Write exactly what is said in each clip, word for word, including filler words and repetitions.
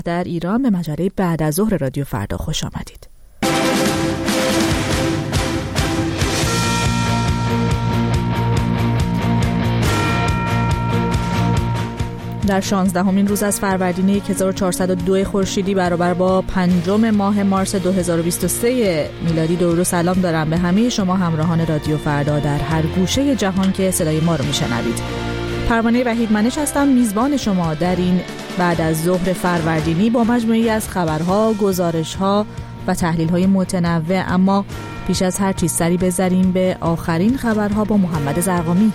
در ایران به مجله بعد از ظهر رادیو فردا خوش آمدید. در شانزدهمین روز از فروردین هزار و چهارصد و دو خورشیدی برابر با پنجم ماه مارس دو هزار و بیست و سه میلادی درود و سلام دارم به همه شما همراهان رادیو فردا در هر گوشه جهان که صدای ما رو میشنوید. پروانه وحید منش هستم، میزبان شما در این بعد از ظهر فروردینی با مجموعی از خبرها، گزارشها و تحلیل‌های متنوع. اما پیش از هر چیز سری بذاریم به آخرین خبرها با محمد زرقامی.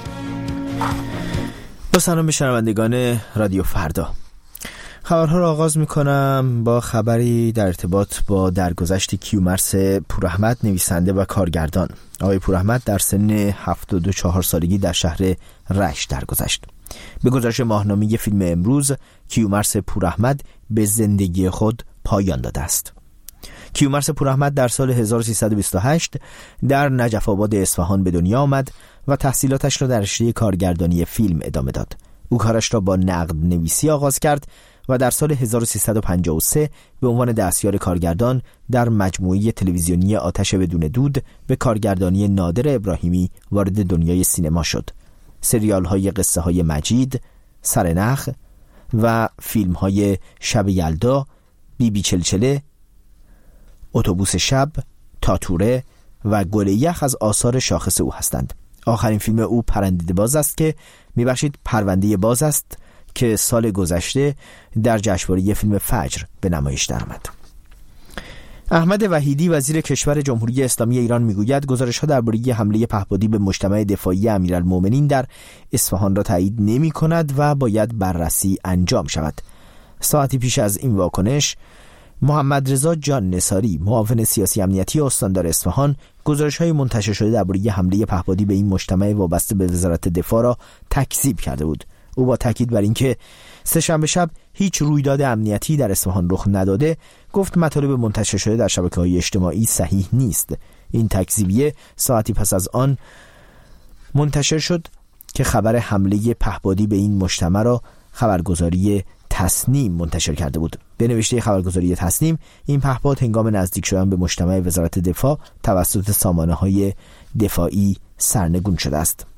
با سلام به شنوندگان رادیو فردا. خبرها را آغاز میکنم با خبری در ارتباط با درگذشت کیومرث پوراحمد، نویسنده و کارگردان. آقای پوراحمد در سن هفتاد و چهار سالگی در شهر رشت درگذشت. به گزارش ماهنامه فیلم امروز، کیومرث پوراحمد به زندگی خود پایان داده است. کیومرث پوراحمد در سال هزار و سیصد و بیست و هشت در نجف آباد اصفهان به دنیا آمد و تحصیلاتش را در رشته کارگردانی فیلم ادامه داد. او کارش را با نقد نویسی آغاز کرد و در سال هزار و سیصد و پنجاه و سه به عنوان دستیار کارگردان در مجموعه تلویزیونی آتش بدون دود به کارگردانی نادر ابراهیمی وارد دنیای سینما شد. سریال‌های قصه های مجید، سرنخ و فیلم‌های شب یلدا، بی بی چلچله، اتوبوس شب، تاتوره و گل یخ از آثار شاخص او هستند. آخرین فیلم او پرنده باز است که میبخشید پرونده باز است که سال گذشته در جشنواره فیلم فجر به نمایش درآمد. احمد وحیدی وزیر کشور جمهوری اسلامی ایران میگوید گزارش‌ها درباره حمله پهپادی به مجتمع دفاعی امیرالمومنین در اصفهان را تایید نمی‌کند و باید بررسی انجام شود. ساعتی پیش از این واکنش، محمد رضا جان نثاری، معاون سیاسی امنیتی استاندار اصفهان، گزارش‌های منتشر شده درباره حمله پهپادی به این مجتمع وابسته به وزارت دفاع را تکذیب کرده بود. او با تاکید بر اینکه سه‌شنبه شب هیچ رویداد امنیتی در اصفهان رخ نداده، گفت مطالب منتشر شده در شبکه‌های اجتماعی صحیح نیست. این تکذیبیه ساعتی پس از آن منتشر شد که خبر حمله پهپادی به این مجتمع را خبرگزاری تصنیم منتشر کرده بود. به نوشته خبرگزاری تصنیم، این پهپاد هنگام نزدیک شدن به مجتمع وزارت دفاع توسط سامانه‌های دفاعی سرنگون شده است.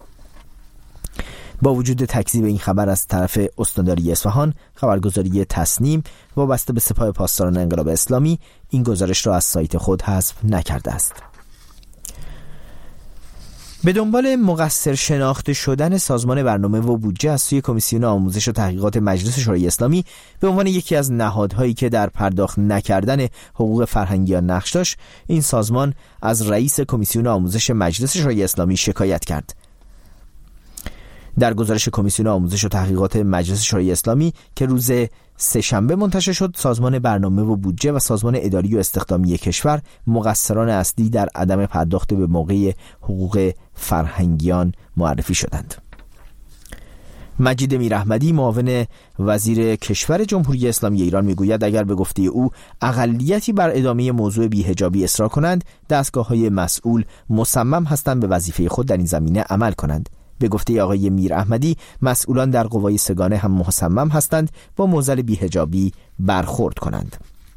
با وجود تکذیب این خبر از طرف استانداری اصفهان، خبرگزاری تصنیم وابسته به سپاه پاسداران انقلاب اسلامی این گزارش را از سایت خود حذف نکرده است. به دنبال مقصر شناخته شدن سازمان برنامه و بودجه از سوی کمیسیون آموزش و تحقیقات مجلس شورای اسلامی به عنوان یکی از نهادهایی که در پرداخت نکردن حقوق فرهنگیان نقش داشت، این سازمان از رئیس کمیسیون آموزش مجلس شورای اسلامی شکایت کرد. در گزارش کمیسیون آموزش و تحقیقات مجلس شورای اسلامی که روز سه‌شنبه منتشر شد، سازمان برنامه و بودجه و سازمان اداری و استخدامی کشور مقصران اصلی در عدم پرداخت به موقع حقوق فرهنگیان معرفی شدند. مجید میراحمدی، معاون وزیر کشور جمهوری اسلامی ایران، میگوید اگر به گفته او اقلیتی بر ادامه موضوع بی‌حجابی اصرار کنند، دستگاه‌های مسئول مصمم هستند به وظیفه خود در این زمینه عمل کنند. به گفته آقای میراحمدی، مسئولان در قوای سگانه هم مصمم هستند با معضل بی‌حجابی برخورد کنند.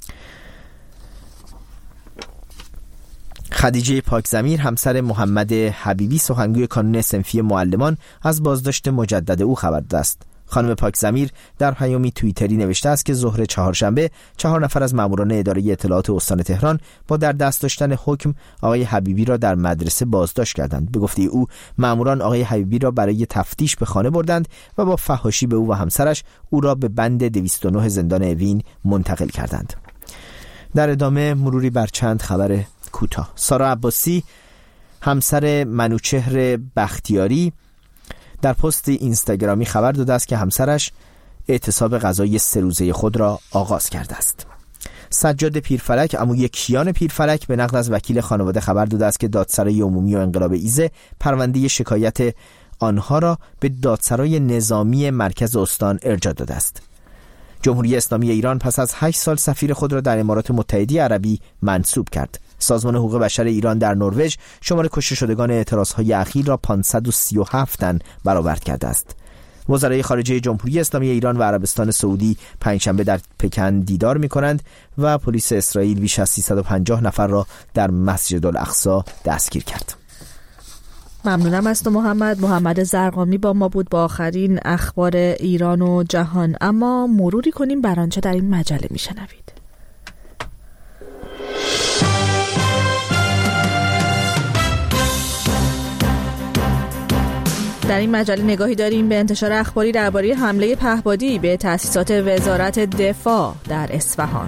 خدیجه پاکزمیر، همسر محمد حبیبی، سخنگوی کانون صنفی معلمان، از بازداشت مجدد او خبر داده است. خانم پاکزمیر در پیامی توییتری نوشته است که ظهر چهارشنبه چهار نفر از ماموران اداره اطلاعات استان تهران با در دست داشتن حکم آقای حبیبی را در مدرسه بازداشت کردند. به گفته او، ماموران آقای حبیبی را برای تفتیش به خانه بردند و با فحاشی به او و همسرش او را به بند دویست و نه زندان اوین منتقل کردند. در ادامه مروری بر چند خبر کوتاه. سارا عباسی، همسر منوچهر بختیاری، در پست اینستاگرامی خبر داده است که همسرش اعتصاب غذایی سه روزه خود را آغاز کرده است. سجاد پیرفلک، عموی کیان پیرفلک، به نقل از وکیل خانواده خبر داده است که دادسرای عمومی و انقلاب ایزه پرونده شکایت آنها را به دادسرای نظامی مرکز استان ارجاع داده است. جمهوری اسلامی ایران پس از هشت سال سفیر خود را در امارات متحده عربی منصوب کرد. سازمان حقوق بشر ایران در نروژ شمار کشته شدگان اعتراضهای اخیر را پانصد و سی و هفت تن برآورد کرده است. وزرای خارجه جمهوری اسلامی ایران و عربستان سعودی پنجشنبه در پکن دیدار می‌کنند و پلیس اسرائیل بیش از سیصد و پنجاه نفر را در مسجد الاقصی دستگیر کرد. ممنونم از تو محمد. محمد زرقامی با ما بود با آخرین اخبار ایران و جهان. اما مروری کنیم بر آنچه در این مجله میشنوید. در این مجله نگاهی داریم به انتشار اخباری درباره حمله پهپادی به تأسیسات وزارت دفاع در اصفهان.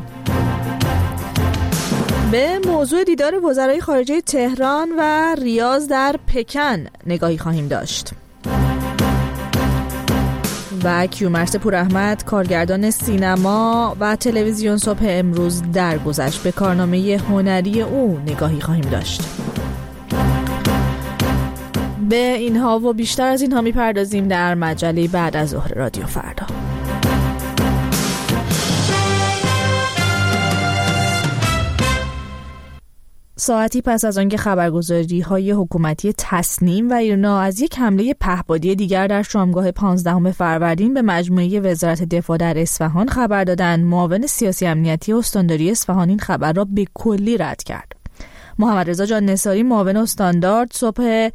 به موضوع دیدار وزرای خارجه تهران و ریاض در پکن نگاهی خواهیم داشت. و کیومرث پوراحمد کارگردان سینما و تلویزیون صبح امروز درگذشت. به کارنامه هنری او نگاهی خواهیم داشت. به اینها و بیشتر از اینها میپردازیم در مجله بعد از ظهر رادیو فردا. ساعتی پس از آنکه خبرگزاری‌های حکومتی تسنیم و ایرنا از یک حمله پهپادی دیگر در شامگاه پانزدهم فروردین به مجموعه وزارت دفاع در اصفهان خبر دادند، معاون سیاسی امنیتی استانداری اصفهان این خبر را به کلی رد کرد. محمد رضا جان نثاری معاون استاندارد صبح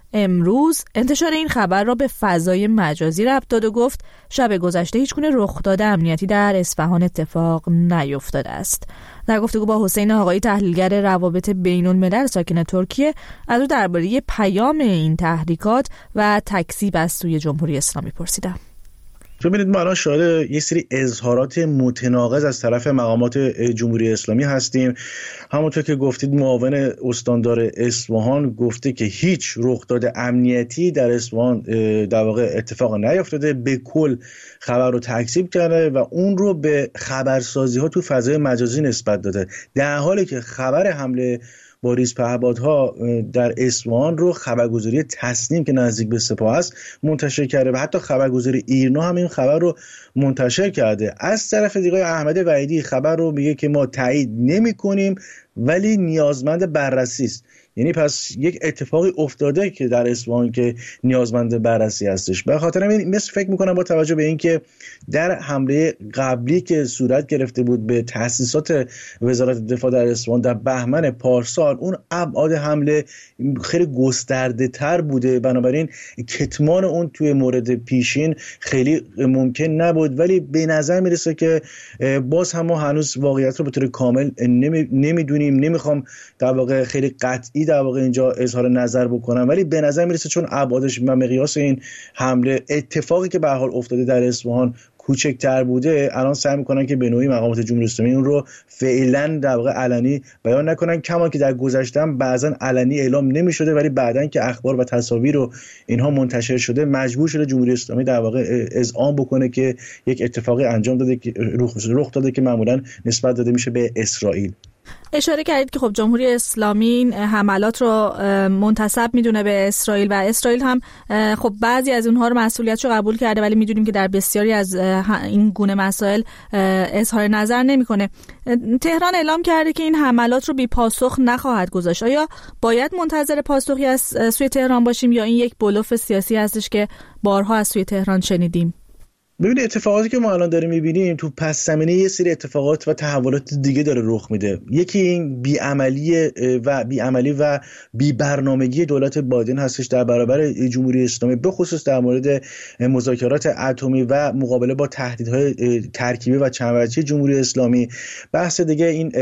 امروز انتشار این خبر را به فضای مجازی ربط داد و گفت شب گذشته هیچگونه رخداد امنیتی در اصفهان اتفاق نیفتاده است. در گفتگو با حسین آقایی تحلیلگر روابط بین الملل ساکن ترکیه از او درباره پیام این تحریکات و تکذیب از سوی جمهوری اسلامی پرسیدم. ببینید ما الان شاهد یه سری اظهارات متناقض از طرف مقامات جمهوری اسلامی هستیم. همونطور که گفتید معاون استاندار اصفهان گفته که هیچ رخداد امنیتی در اصفهان در واقع اتفاق نیفتاده، به کل خبر رو تکذیب کرده و اون رو به خبرسازی ها تو فضای مجازی نسبت داده، در حالی که خبر حمله با ریز پهپادها در اصفهان رو خبرگزاری تسنیم که نزدیک به سپاه است منتشر کرده و حتی خبرگزاری ایرنا هم این خبر رو منتشر کرده. از طرف دیگه احمد وحیدی خبر رو میگه که ما تایید نمی کنیم ولی نیازمند بررسی است. یعنی پس یک اتفاقی افتاده که در اصفهان که نیازمند بررسی هستش. به خاطر همین مثل فکر میکنم با توجه به اینکه در حمله قبلی که صورت گرفته بود به تأسیسات وزارت دفاع در اصفهان در بهمن پارسال، اون ابعاد حمله خیلی گسترده تر بوده، بنابراین کتمان اون توی مورد پیشین خیلی ممکن نبود. ولی به نظر میرسه که باز هم ما هنوز واقعیت رو به طور کامل نمیدونیم. نمیخوام در واقع خیلی قطعی در واقع اینجا اظهار نظر بکنم، ولی به نظر میرسه چون ابعادش و مقیاس این حمله اتفاقی که به هر حال افتاده در اصفهان کوچکتر بوده، الان سعی میکنن که به نوعی مقامات جمهوری اسلامی اون رو فعلا در واقع علنی بیان نکنن، کما که در گذشته بعضا علنی اعلام نمیشده ولی بعدن که اخبار و تصاویر رو اینها منتشر شده مجبور شده جمهوری اسلامی در واقع اذعان بکنه که یک اتفاقی انجام داده که رخ داده که معمولا نسبت داده میشه به اسرائیل. اشاره کردید که خب جمهوری اسلامی حملات رو منتسب میدونه به اسرائیل و اسرائیل هم خب بعضی از اونها رو مسئولیتشو قبول کرده، ولی میدونیم که در بسیاری از این گونه مسائل اظهار نظر نمیکنه. تهران اعلام کرده که این حملات رو بی پاسخ نخواهد گذاشت. آیا باید منتظر پاسخی از سوی تهران باشیم یا این یک بلوف سیاسی هستش که بارها از سوی تهران شنیدیم؟ ببینید اتفاقاتی که ما الان داریم می‌بینیم تو پس زمینه یه سری اتفاقات و تحولات دیگه داره رخ میده. یکی این بی‌عملی و بی‌عملی و بی‌برنامگی دولت بایدن هستش در برابر جمهوری اسلامی، به خصوص در مورد مذاکرات اتمی و مقابله با تهدیدهای ترکیبی و چندوجهی جمهوری اسلامی. بحث دیگه این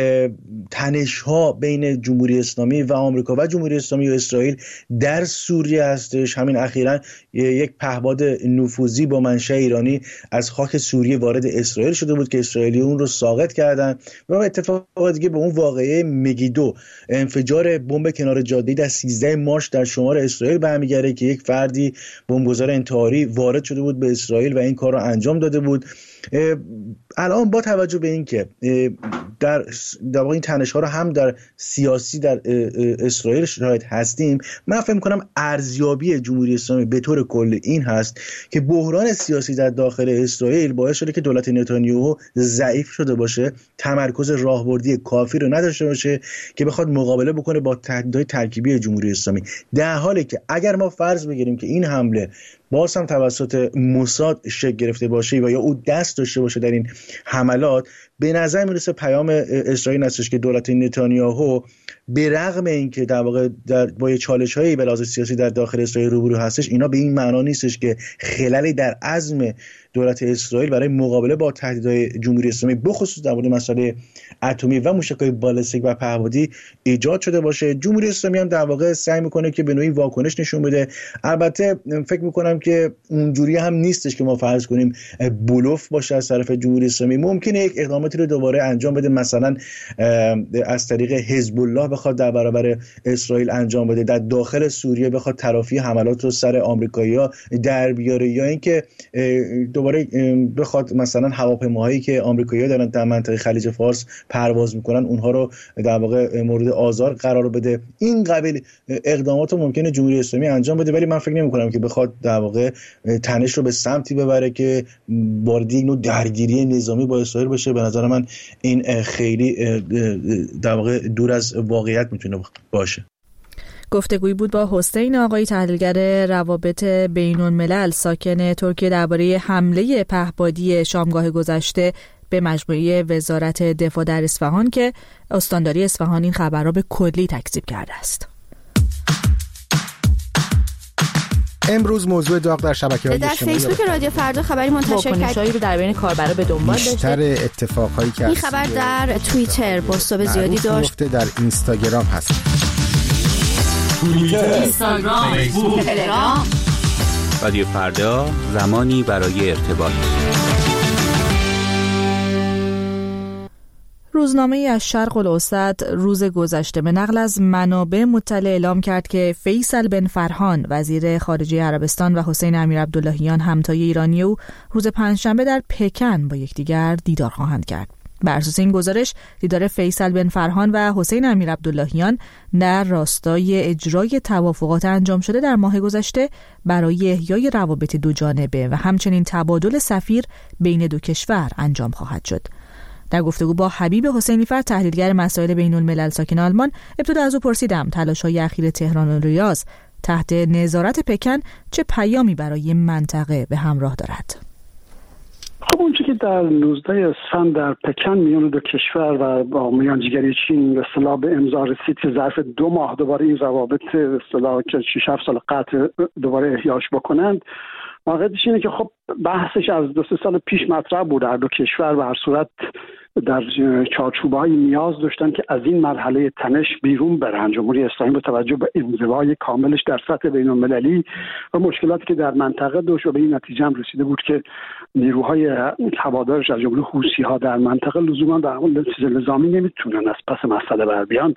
تنش‌ها بین جمهوری اسلامی و آمریکا و جمهوری اسلامی و اسرائیل در سوریه هستش. همین اخیراً یک پهپاد نفوذی با منشأ ایرانی از خاک سوریه وارد اسرائیل شده بود که اسرائیلی اون رو ساقط کردن. و اتفاق دیگه به اون واقعه مگیدو، انفجار بمب کنار جاده در سیزده مارس در شمال اسرائیل برمیگرده که یک فردی بمبگذار انتحاری وارد شده بود به اسرائیل و این کار رو انجام داده بود. الان با توجه به این که در در واقع این تنش‌ها رو هم در سیاسی در اسرائیل شاهد هستیم، من فکر می‌کنم ارزیابی جمهوری اسلامی به طور کلی این هست که بحران سیاسی در داخل اسرائیل باعث شده که دولت نتانیاهو ضعیف شده باشه، تمرکز راهبردی کافی رو نداشته باشه که بخواد مقابله بکنه با تهدیدهای ترکیبی جمهوری اسلامی، در حالی که اگر ما فرض بگیریم که این حمله باز هم توسط موساد شکل گرفته باشه و یا او دست داشته باشه در این حملات، به نظر میرسه پیام اسرائیل هستش که دولت نتانیاهو به رغم اینکه در واقع در با چالش‌های به لحاظ سیاسی در داخل اسرائیل روبرو هستش، اینا به این معنا نیستش که خللی در عزم دولت اسرائیل برای مقابله با تهدیدهای جمهوری اسلامی بخصوص در مورد مسئله اتمی و موشک‌های بالستیک و پهپادی ایجاد شده باشه. جمهوری اسلامی هم در واقع سعی میکنه که به نوعی واکنش نشون بده. البته فکر میکنم که اونجوری هم نیستش که ما فرض کنیم بلوف باشه از طرف جمهوری اسلامی. ممکنه یک اقداماتی رو دوباره انجام بده، مثلا از طریق حزب الله بخواد در برابر اسرائیل انجام بده، در داخل سوریه بخواد ترافی حملات رو سر آمریکایی‌ها در بیاره، یا اینکه دوباره بخواد مثلا هواپیماهایی که آمریکایی‌ها دارن در منطقه خلیج فارس پرواز میکنن اونها رو در واقع مورد آزار قرار بده. این قبیل اقدامات رو ممکنه جمهوری اسلامی انجام بده، ولی من فکر نمی‌کنم که بخواد در واقع تنش رو به سمتی ببره که وارد یک نوع درگیری نظامی با اسرائیل بشه. به نظر من این خیلی در واقع دور از واقعیت میتونه باشه. گفتگویی بود با حسین آقایی، تحلیلگر روابط بین‌الملل ساکن ترکیه، درباره حمله پهپادی شامگاه گذشته به مجموعه وزارت دفاع در اصفهان که استانداری اصفهان این خبر را به کلی تکذیب کرده است. امروز موضوع داغ در شبکه‌های اجتماعی در فیسبوک رادیو فردا خبری منتشر کرد واکنش‌هایی رو در بین کاربرا به دنبال داشته. بیشتر اتفاقایی که این خبر در توییتر بازتاب زیادی داشت، در اینستاگرام هست. توییتر، اینستاگرام، فیسبوک، تلگرام. رادیو فردا، زمانی برای ارتباط. روزنامه‌ای از شرق الاوسط روز گذشته به نقل از منابع مطلع اعلام کرد که فیصل بن فرحان وزیر خارجه عربستان و حسین امیر عبداللهیان همتای ایرانی او روز پنجشنبه در پکن با یکدیگر دیدار خواهند کرد. بر اساس این گزارش، دیدار فیصل بن فرحان و حسین امیر عبداللهیان در راستای اجرای توافقات انجام شده در ماه گذشته برای احیای روابط دو جانبه و همچنین تبادل سفیر بین دو کشور انجام خواهد شد. در گفتگو با حبیب حسینی‌فر، تحلیلگر مسائل بین‌الملل ساکن آلمان، ابتدا از او پرسیدم تلاش‌های اخیر تهران و ریاض تحت نظارت پکن چه پیامی برای منطقه به همراه دارد. خب اونچه که در نوزده اسفند در پکن میان دو کشور و با میانجیگری چین به اصطلاح به امضا رسید که ظرف دو ماه دوباره این روابط به اصطلاح که شش هفت سال قطع دوباره احیاش بکنند، واقعیتش اینه که خب بحثش از دو سه سال پیش مطرح بود. در دو کشور به هر صورت در چارچوب‌های نیاز داشتن که از این مرحله تنش بیرون برن. جمهوری اسلامی با توجه به انزوای کاملش در سطح بین‌المللی و مشکلاتی که در منطقه داشت و به این نتیجه هم رسیده بود که نیروهای هوادارش از جمله حوثی‌ها در منطقه لزوما به عمل نظامی نمیتونن از پس مسئله بر بیان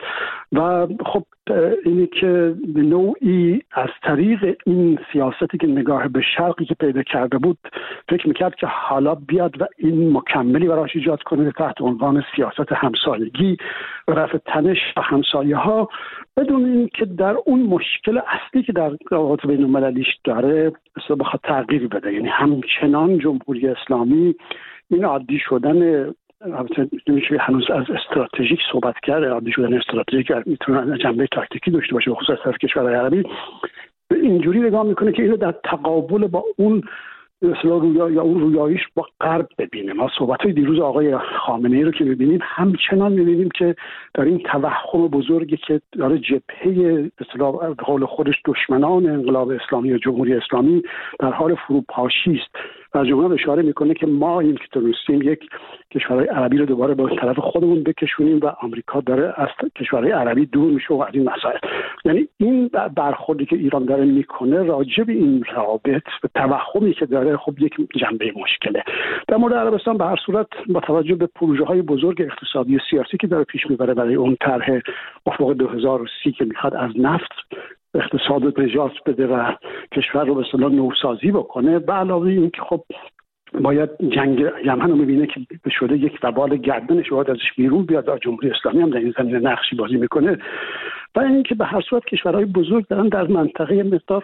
و خب اینی که به نوعی از طریق این سیاستی که نگاه به شرقی که پیدا کرده بود فکر میکرد که حالا بیاد و این مکملی براش ایجاد کنه تحت عنوان سیاست همسایگی و رفع تنش و همسایه ها، بدون این که در اون مشکل اصلی که در روابط بین المللیش داره اصلا بخواد تغییر بده. یعنی همچنان جمهوری اسلامی این عادی شدن، البته نمیشه هنوز از استراتژیک صحبت کرد، عادی شدن استراتژیک میتونه جنبه تاکتیکی داشته باشه، خصوصا از کشورهای عربی اینجوری نگاه میکنه که اینو در تقابل با اون اصطلاح رویا یا اون رویاییش با غرب ببینه. ما صحبت‌های دیروز آقای خامنه‌ای رو که می‌بینیم همچنان می‌بینیم که در این توهم بزرگی که داره جبهه به اصطلاح به قول خودش دشمنان انقلاب اسلامی و جمهوری اسلامی در حال فروپاشی است و جمهور اشاره میکنه که ما این که تونستیم یک کشورهای عربی رو دوباره به طرف خودمون بکشونیم و آمریکا داره از کشورهای عربی دور میشه و از این مسائل. یعنی این برخوردی که ایران داره میکنه راجع به این روابط و توهمی که داره خب یک جنبه مشکله. در مورد عربستان به هر صورت با توجه به پروژه های بزرگ اقتصادی و سیاسی که داره پیش میبره برای اون طرح افق دو هزار و سی که میخواد از نفت اقتصاد رو نجات بده و کشور رو به اصطلاح نوسازی بکنه، به علاوه این که خب باید جنگ یمن رو میبینه که شده یک وبال گردنش باید ازش بیرون بیاد و جمهوری اسلامی هم در این زمینه نقشی بازی میکنه و اینکه به هر صورت کشورهای بزرگ دارن در منطقه مقدار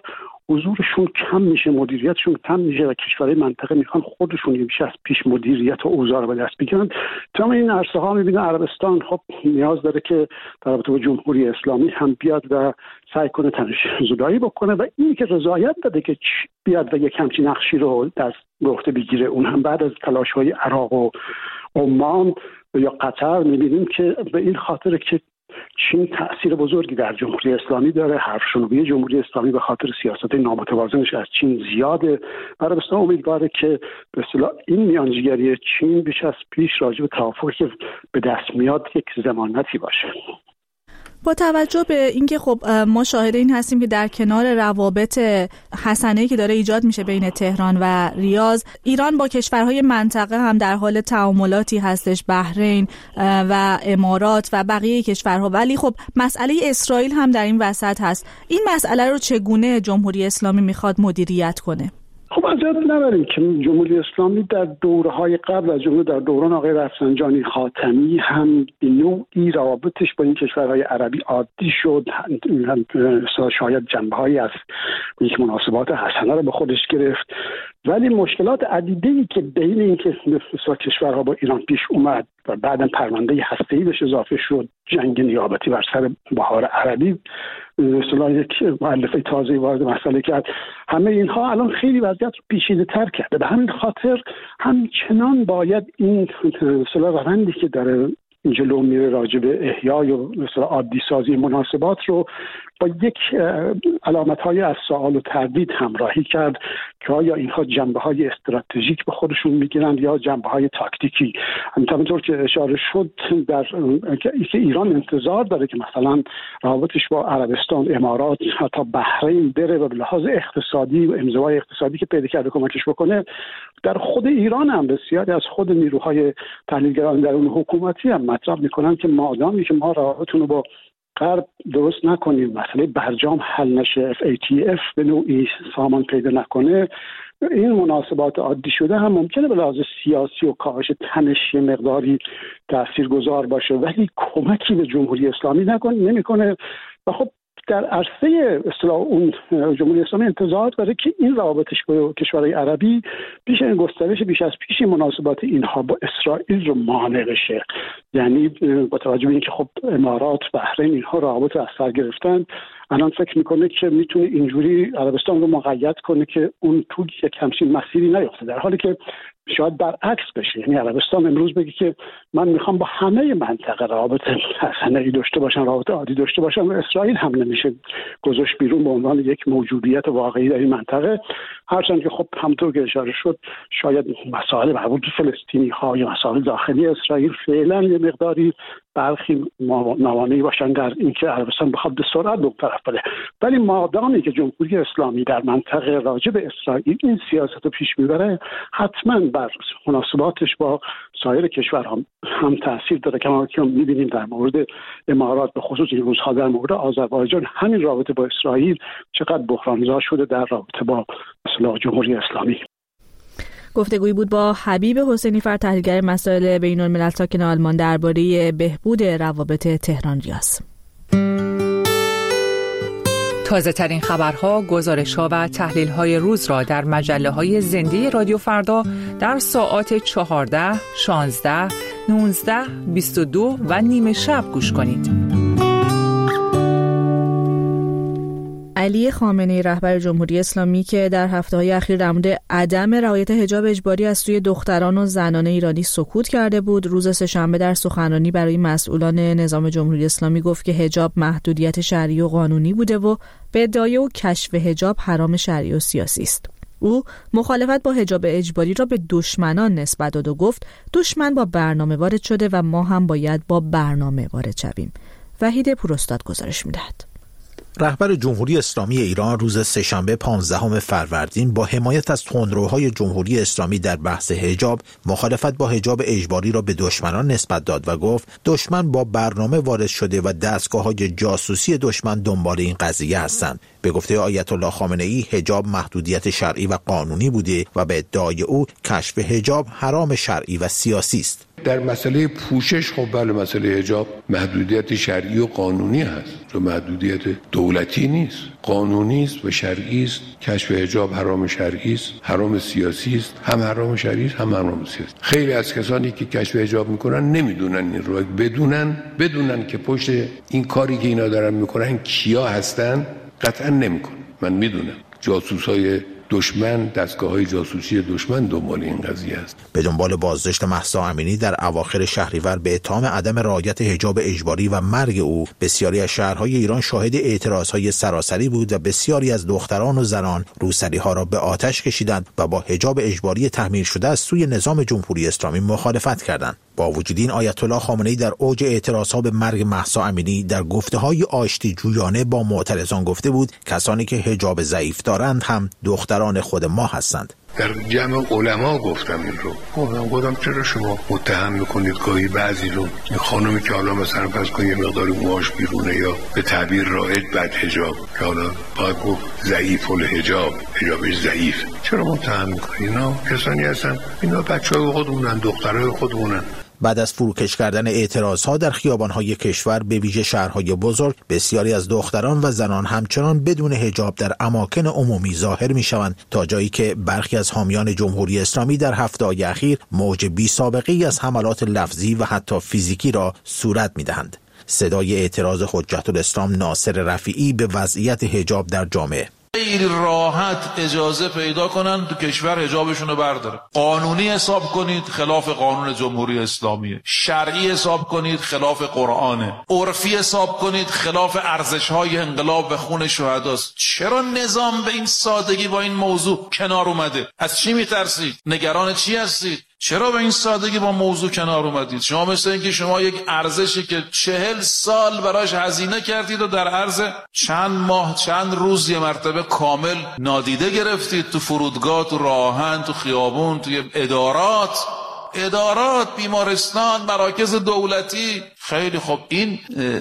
حضورشون کم میشه، مدیریتشون کم میشه و کشورهای منطقه میخوان خودشون بیش از پیش مدیریت و اوضاع رو به دست بگیرن. تمام این عرصه ها میبینه عربستان خب نیاز داره که در رابطه با جمهوری اسلامی هم بیاد و سعی کنه تنش زدایی بکنه و این که رضایت داده که بیاد و یک همچین نقشی رو دست به عهده بگیره، اون هم بعد از تلاش‌های عراق و عمان یا قطر میبینیم که به این خاطر که چین تأثیر بزرگی در جمهوری اسلامی داره، حرفشنوی جمهوری اسلامی به خاطر سیاست نامتوازنش از چین زیاده. عربستان امیدواره که به اصطلاح این میانجیگری چین بیش از پیش راجع به توافقی که به دست میاد یک ضمانتی باشه. با توجه به اینکه خب ما شاهد این هستیم که در کنار روابط حسنه‌ای که داره ایجاد میشه بین تهران و ریاض، ایران با کشورهای منطقه هم در حال تعاملاتی هستش، بحرین و امارات و بقیه کشورها، ولی خب مسئله اسرائیل هم در این وسط هست. این مسئله رو چگونه جمهوری اسلامی میخواد مدیریت کنه؟ خب از یاد نبریم که جمهوری اسلامی در دوره‌های قبل از جمهوری در دوران آقای رفسنجانی خاتمی هم به نوعی روابطش با این کشورهای عربی عادی شد، شاید جنبه‌هایی از یک مناسبات حسنه رو به خودش گرفت، ولی مشکلات عدیده‌ای که بین این کشورها با ایران پیش اومد و بعداً پرونده هسته‌ای بهش اضافه شد، جنگ نیابتی بر سر بهار عربی اصطلاح یک مؤلفه تازه وارد مسئله کرد، همه اینها الان خیلی وضعیت رو پیچیده‌تر کرده. به همین خاطر همچنان باید این اصطلاح روندی که داره جلو میره راجع به احیای و مثلا عادی سازی مناسبات رو با یک علامت‌های از سوال و تردید همراهی کرد که آیا اینها جنبه‌های استراتژیک به خودشون میگیرند یا جنبه‌های تاکتیکی. همونطور که اشاره شد در که ایران انتظار داره که مثلا روابطش با عربستان، امارات، حتی بحرین بره و به لحاظ اقتصادی و انزوای اقتصادی که پیدا کرده کمکش بکنه. در خود ایران هم بسیاری از خود نیروهای تحلیلگران درون حکومتی هم مطرح میکنن که مادامی که ما روابطمون رو با غرب درست نکنیم، مسئله برجام حل نشه، اف ای تی اف به نوعی سامان پیدا نکنه، این مناسبات عادی شده هم ممکنه به لحاظ سیاسی و کاهش تنش یه مقداری تاثیرگذار باشه، ولی کمکی به جمهوری اسلامی نکنه نمیکنه. و خب در عرصه اصطلاح اون جمهوری اسلامی انتظار داره که این روابطش با کشورهای عربی بیش از گسترش بیش از پیش مناسبات اینها با اسرائیل رو مانع بشه. یعنی با توجه به اینکه خب امارات، بحرین اینها روابط از سر گرفتن، الان فکر میکنه که میتونه اینجوری عربستان رو مقید کنه که اون تو یک همچین مسیری نیفته، در حالی که شاید برعکس بشه. یعنی عربستان امروز بگه که من میخوام با همه منطقه روابط حسنه‌ای داشته باشم، روابط عادی داشته باشم و اسرائیل هم نمیشه گذاشت بیرون به عنوان یک موجودیت واقعی در این منطقه، هرچند که خب همونطور که اشاره شد شاید مسائل مربوط به فلسطینی‌ها یا مسائل داخلی اسرائیل فعلا یه مقداری برخی موانعی باشن در اینکه عربستان بخواد به سرعت دو طرف بره، ولی مادامی که جمهوری اسلامی در منطقه راجع به اسرائیل این سیاست رو پیش میبره، حتما بر مناسباتش با سایر کشورها هم تاثیر داره. که ما میبینیم در مورد امارات به خصوص این روزها در مورد آذربایجان همین رابطه با اسرائیل چقدر بحران‌زا شده در رابطه با مثلا جمهوری اسلامی. گفتگویی بود با حبیب حسینی فر، تحلیلگر مسائل بین الملل ساکن آلمان، درباره بهبود روابط تهران ریاض. تازه ترین خبرها، گزارش‌ها و تحلیل‌های روز را در مجله‌های زنده رادیو فردا در ساعات چهارده، شانزده، نوزده، بیست و دو و نیمه شب گوش کنید. علی خامنه‌ای، رهبر جمهوری اسلامی، که در هفته‌های اخیر در مورد عدم رعایت حجاب اجباری از سوی دختران و زنان ایرانی سکوت کرده بود، روز سه‌شنبه در سخنرانی برای مسئولان نظام جمهوری اسلامی گفت که حجاب محدودیت شرعی و قانونی بوده و به ادعای او کشف حجاب حرام شرعی و سیاسی است. او مخالفت با حجاب اجباری را به دشمنان نسبت داد و گفت دشمن با برنامه وارد شده و ما هم باید با برنامه وارد شویم. وحید پوراستاد گزارش می‌دهد. رهبر جمهوری اسلامی ایران روز سه‌شنبه پانزدهم فروردین با حمایت از تندروهای جمهوری اسلامی در بحث حجاب مخالفت با حجاب اجباری را به دشمنان نسبت داد و گفت دشمن با برنامه وارد شده و دستگاه‌های جاسوسی دشمن دنبال این قضیه هستند. به گفته آیت الله خامنه‌ای حجاب محدودیت شرعی و قانونی بوده و به ادعای او کشف حجاب حرام شرعی و سیاسی است. در مسئله پوشش خب بله مسئله حجاب محدودیت شرعی و قانونی هست، چون محدودیت دولتی نیست، قانونی است و شرعی است. کشف حجاب حرام شرعی است، حرام سیاسی است، هم حرام شرعی است هم حرام سیاسی. خیلی از کسانی که کشف حجاب میکنن نمیدونن این رو، بدونن بدونن که پشت این کاری که اینا دارن میکنن کیا هستن قطعا نمیکنن. من میدونم جاسوسای دشمن، دستگاه‌های جاسوسی دشمن دنبال این قضیه است. به دنبال بازداشت مهسا امینی در اواخر شهریور به اتهام عدم رعایت حجاب اجباری و مرگ او، بسیاری از شهرهای ایران شاهد اعتراضهای سراسری بود و بسیاری از دختران و زنان روسری‌ها را به آتش کشیدند و با حجاب اجباری تحمیل شده از سوی نظام جمهوری اسلامی مخالفت کردند. با وجود این آیت الله خامنه‌ای در اوج اعتراضها به مرگ مهسا امینی در گفته‌های آشتی جویانه با معترضان گفته بود کسانی که حجاب ضعیف دارند هم دختران خود ما هستند. در جمع علما گفتم این رو. گفتم گفتم چرا شما متهم میکنید گاهی بعضی رو، این خانمی که حالا مثلا فرض کنید یه مقدار موهاش بیرونه یا به تعبیر رائج بد حجاب که حالا باید گفت ضعیف الحجاب، حجابش ضعیف، چرا متهم میکنید؟ اینا کسانی هستن، اینا بچه‌های خودمونن، دخترای خودمونن. بعد از فروکش کردن اعتراضها در خیابان‌های کشور به ویژه شهرهای بزرگ، بسیاری از دختران و زنان همچنان بدون حجاب در اماکن عمومی ظاهر می‌شوند، تا جایی که برخی از حامیان جمهوری اسلامی در هفته‌های اخیر موج بی‌سابقه‌ای از حملات لفظی و حتی فیزیکی را صورت می‌دهند. صدای اعتراض حجت الاسلام ناصر رفیعی به وضعیت حجاب در جامعه. خیلی راحت اجازه پیدا کنن تو کشور حجابشون رو برداره. قانونی حساب کنید خلاف قانون جمهوری اسلامیه، شرعی حساب کنید خلاف قرآنه، عرفی حساب کنید خلاف ارزش‌های انقلاب و خون شهداست. چرا نظام به این سادگی با این موضوع کنار اومده؟ از چی میترسید؟ نگران چی هستید؟ چرا به این سادگی با موضوع کنار اومدید؟ شما مثل اینکه شما یک ارزشی که چهل سال براش هزینه کردید و در عرض چند ماه چند روز یه مرتبه کامل نادیده گرفتید. تو فرودگاه، تو راهن، تو خیابون، توی ادارات ادارات بیمارستان، مراکز دولتی. خیلی خب این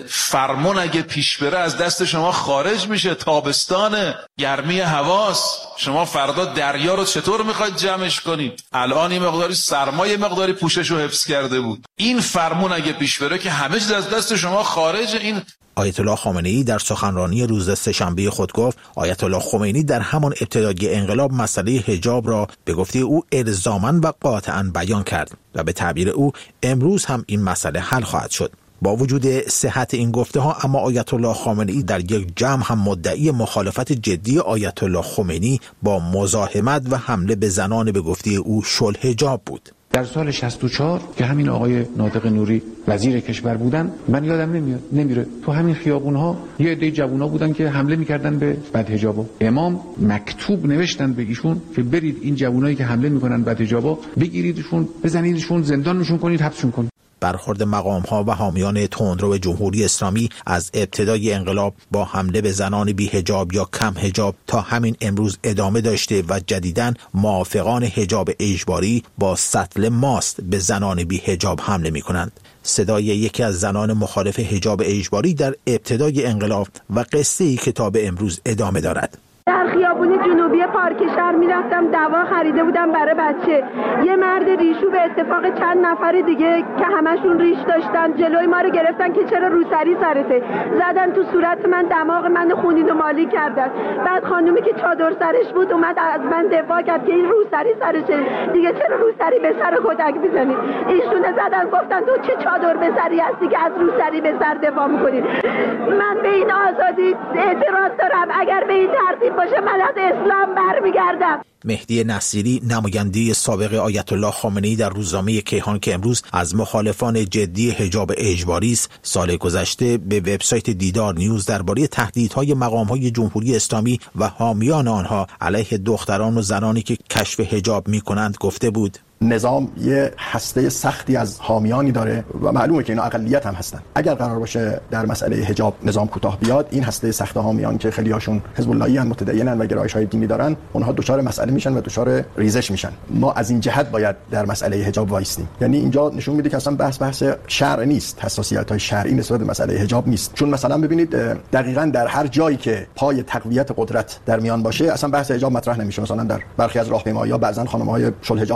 فرمان اگه پیش بره از دست شما خارج میشه. تابستان، گرمی حواس، شما فردا دریا رو چطور میخواید جمعش کنید؟ الان این مقداری سرمایه مقداری پوشش رو حفظ کرده بود. این فرمان اگه پیش بره که همه چیز از دست شما خارج. این آیت الله خامنه‌ای در سخنرانی روز سه‌شنبه خود گفت آیت الله خمینی در همان ابتدای انقلاب مسئله حجاب را به گفته او الزاماً و قاطعاً بیان کرد و به تعبیر او امروز هم این مسئله حل خواهد شد. با وجود صحت این گفته ها، اما آیت الله خامنه‌ای در یک جمع هم مدعی مخالفت جدی آیت الله خمینی با مزاحمت و حمله به زنان به گفته او شلحجاب بود. در سال شصت و چهار که همین آقای ناطق نوری وزیر کشور بودن، من یادم نمیاد نمیره تو همین خیابون‌ها یه عده جوونا بودن که حمله می‌کردن به بدحجابا. امام مکتوب نوشتن به ایشون که برید این جوونایی که حمله می‌کنن بدحجابا بگیریدشون، بزنیدشون، زندانشون کنید، حبسشون کنید. برخورد مقام‌ها و حامیان تندرو جمهوری اسلامی از ابتدای انقلاب با حمله به زنان بی حجاب یا کم حجاب تا همین امروز ادامه داشته و جدیداً موافقان حجاب اجباری با سطل ماست به زنان بی حجاب حمله می‌کنند. صدای یکی از زنان مخالف حجاب اجباری در ابتدای انقلاب و قصه‌ای که تا به امروز ادامه دارد. در خیابون جنوبی پارک شهر میرفتم، دوا خریده بودم برای بچه. یه مرد ریشو به اتفاق چند نفر دیگه که همشون ریش داشتن جلوی ما رو گرفتن که چرا روسری سرته، زدن تو صورت من، دماغ من خونین و مالی کردن. بعد خانومی که چادر سرش بود اومد از من دفاع کرد که این روسری سرشه دیگه، چرا روسری به سر کتک میزنی؟ ایشونه زدن گفتن تو چه چادر به سری هستی که از روسری به سر دفاع میکنی؟ من به این آزادی اعتراض دارم. اگر به این ترتیب باشه من از اسلام برمیگردم. مهدی نصیری، نماینده سابق آیت الله خامنه‌ای در روزنامه کیهان که امروز از مخالفان جدی حجاب اجباری است، سال گذشته به وبسایت دیدار نیوز درباره تهدیدهای مقام‌های جمهوری اسلامی و حامیان آنها علیه دختران و زنانی که کشف حجاب می‌کنند گفته بود: نظام یه هسته سختی از حامیانی داره و معلومه که اینا اقلیت هم هستن. اگر قرار باشه در مسئله حجاب نظام کوتاه بیاد، این هسته سخت حامیان که خیلی هاشون حزب اللهی ان، متدینن و گرایش‌های دینی دارن، اونها دچار مسئله میشن و دچار ریزش میشن. ما از این جهت باید در مسئله حجاب وایسیم. یعنی اینجا نشون میده که اصلا بحث بحث شرع نیست، حساسیت‌های شرعی نسبت به مسئله حجاب نیست. چون مثلا ببینید دقیقاً در هر جایی که پای تقویت قدرت در میان باشه، اصلا بحث حجاب مطرح نمیشه. مثلا در برخی از راهپیمایی‌ها بعضن خانم‌های شلحجاب هستن،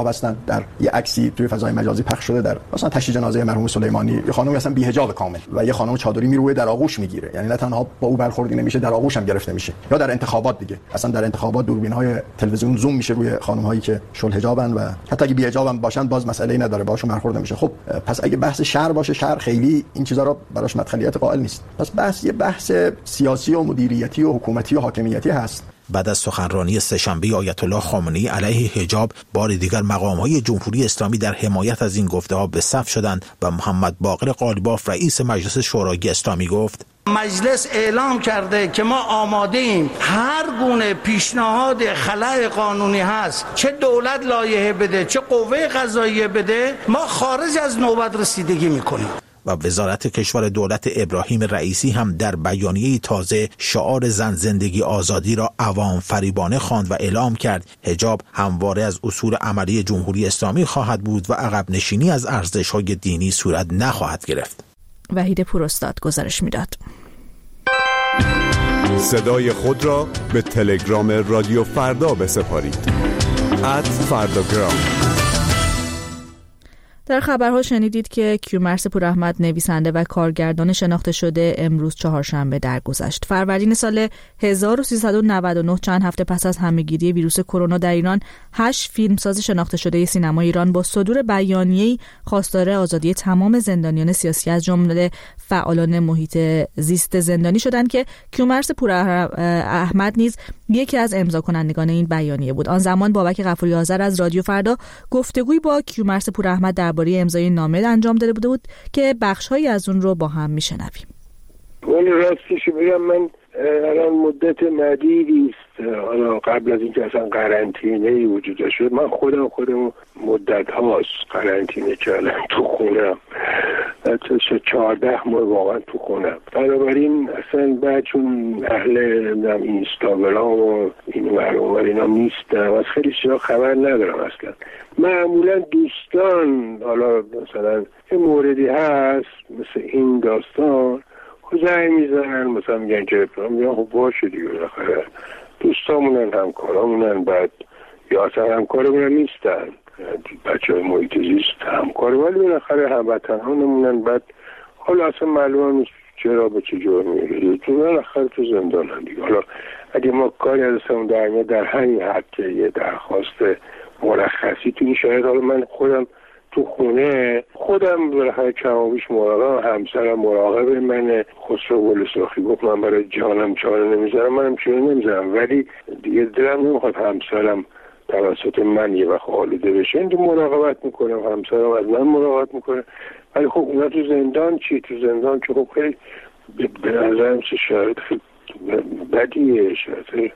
در یه عکسی توی فضای مجازی پخش شده، در مثلا تشییع جنازه مرحوم سلیمانی یه خانم اصلا بی حجاب کامل و یه خانم چادری میروه در آغوش میگیره، یعنی نه تنها با او برخوردی نمیشه، در آغوش هم گرفته میشه. یا در انتخابات دیگه اصلا در انتخابات دوربین‌های تلویزیون زوم میشه روی خانم‌هایی که شل حجابن و حتی اگه بی حجابم باشن باز مسئله‌ای نداره، باهاشون برخورد نمیشه. خب پس اگه بحث شهر باشه، شهر خیلی این چیزا رو براش مدخلیت قائل نیست. پس بحث یه بحث سیاسی و مدیریتی و حکومتی و حاکمیتی هست. بعد از سخنرانی سه‌شنبه آیت الله خامنه‌ای علیه حجاب، بار دیگر مقام‌های جمهوری اسلامی در حمایت از این گفته‌ها به صف شدند و محمد باقر قالیباف رئیس مجلس شورای اسلامی گفت: مجلس اعلام کرده که ما آماده ایم هر گونه پیشنهاد خلأ قانونی هست، چه دولت لایحه بده چه قوه قضاییه بده، ما خارج از نوبت رسیدگی میکنیم. و وزارت کشور دولت ابراهیم رئیسی هم در بیانیه تازه شعار زن زندگی آزادی را عوام فریبانه خواند و اعلام کرد حجاب همواره از اصول عملی جمهوری اسلامی خواهد بود و عقب نشینی از ارزش‌های دینی صورت نخواهد گرفت. وحید پوراستاد گزارش میداد. صدای خود را به تلگرام رادیو فردا بسپارید. ات فرداگرام. در خبرها شنیدید که کیومرث پوراحمد نویسنده و کارگردان شناخته شده امروز چهارشنبه درگذشت. فروردین سال هزار و سیصد و نود و نه، چند هفته پس از همه‌گیری ویروس کرونا در ایران، هشت فیلمساز شناخته شده سینما ایران با صدور بیانیه‌ای خواستار آزادی تمام زندانیان سیاسی از جمله فعالان محیط زیست زندانی شدند که کیومرث پوراحمد نیز یکی از امضا کنندگان این بیانیه بود. آن زمان بابک غفوری آذر از رادیو فردا گفتگویی با کیومرث پوراحمد درباره امضای نامه انجام داده بود که بخش‌هایی از اون رو با هم میشنویم. ولی راستش بگم من الان مدت مدیدی است، حالا قبل از اینکه اصلا قرنطینه‌ای وجود داشت، من خودم خودم مدت هاست قرنطینه کردم تو خونم، حتی چهارده ماه واقعا تو خونم. بنابراین اصلا بعد چون اهل اینستاگرام و این ورانور اینا نیستم، از خیلی چیزا خبر ندارم اصلا. معمولا دوستان حالا مثلا یه موردی هست مثل این داستان زنگ میزنن، مثلا میگن که میگن خب باشه دیگه، بالاخره دوستامونن همکارامونن، بعد یا اصلا همکارمونن نیستن، بچه های محیط زیست همکار، ولی بالاخره هموطنانمونن، بعد حالا اصلا معلوم نیست چرا به چه جرمی میگه تو بالاخره تو زندانن دیگه. حالا اگه ما کاری از اصلا در در همین حد که یه درخواست مرخصی تو این شاید، حالا من خودم تو خونه خودم بالاخره کمابیش مراقب، همسرم مراقب من. خسرو گلسرخی گفت من برای جانم چاره نمیذارم، منم چاره نمیذارم، ولی دیگه دلم نمیخواد همسرم توسط من یه وقت آلوده بشه. این مراقبت میکنم، همسرم از من مراقبت میکنه، ولی خب اونا تو زندان چی؟ تو زندان که خب خیلی به نظرم چه شاید خیلی بدیه، شاید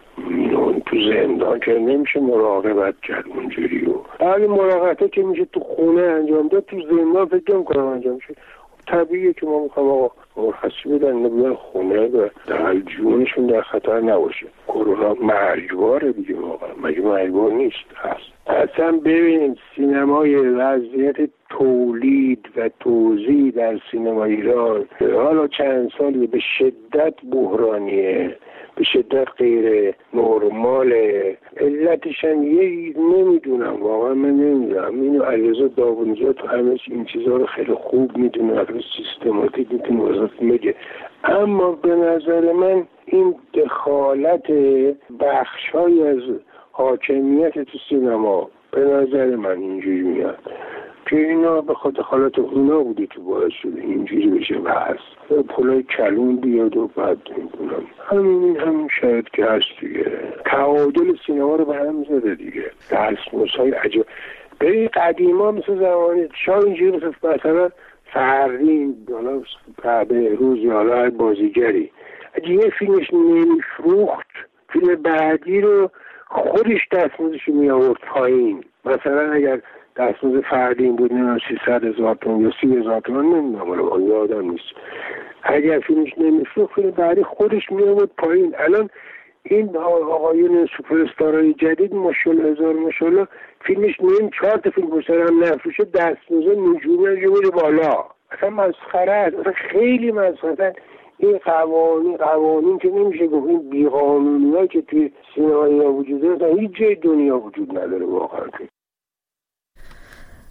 تو زندان که نمیشه مراقبت کرد اونجوری. و ولی مراقبته که میشه تو خونه انجام داد، تو زندان فکر نمی‌کنم انجام میشه. طبیعیه که ما میخوام آقا مرخصی بدن نبیان خونه و در جونشون در خطر نباشه. کرونا مرگباره دیگه، واقعا مگه مرگبار نیست؟ هست. اصلا ببینید سینمای وضعیت تولید و توزیع در سینما ایران حالا چند سالی به شدت بحرانیه، به شدت غیر نرماله. علتش هم یه نمیدونم، واقعا من نمیدونم. اینو علیرضا داوودزاده تو همه این چیزها رو خیلی خوب میدونه، خیلی سیستماتیک میتونه واسه میگه، اما به نظر من این دخالت بخش‌های از حاکمیت تو سینما به نظر من اینجوری میاد که اینا به خاطر حالت اونا بوده تو باعث شده اینجوری بشه. بحث پولای کلون بیاد و بعد میکنم همین همین شاید که هست دیگه، تعادل سینما رو به هم زده دیگه. دستمزدهای عجب به قدیما مثل زمانی شاید اینجوری مثل مثلا فردین حالا به روز یا حالا بازیگری اگه یه فیلمش نمیفروخت، فیلم بعدی رو خودش دستمزدش می آورد پایین. مثلا اگر دستمزد فردین بود نه سیصد هزار تومان یا سی هزار تومان، نمیدونم ولی یادم نیست، اگر فیلمش نمیفروخت فیلم بعدی خودش می آورد پایین. الان این آقایون سوپر استارای جدید ماشاءالله هزار ماشاءالله فیلمش نیم چهار تا فیلم پشت هم نفروشه، دستمزد نجومی میره بالا. اصلا مسخره است، اصلا خیلی مسخره. این قوانین قوانین که نمیشه گفت، این بی‌قانونی‌هایی که توی سینما ایران وجود داره هیچ جای دنیا وجود نداره واقعا.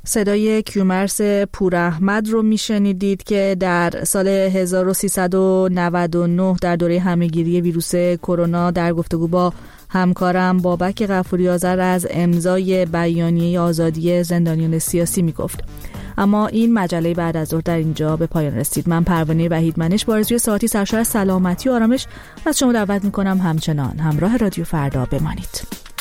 صدای کیومرث پوراحمد رو میشنیدید که در سال هزار و سیصد و نود و نه در دوره همهگیری ویروس کرونا در گفتگو با همکارم بابک غفوری آذر از امضای بیانیه آزادی زندانیان سیاسی میگفت. اما این مجله بعد از ظهر در اینجا به پایان رسید. من پروانه وحیدمنش با آرزوی ساعتی سرشار سلامتی و آرامش از شما دعوت میکنم همچنان همراه رادیو فردا بمانید.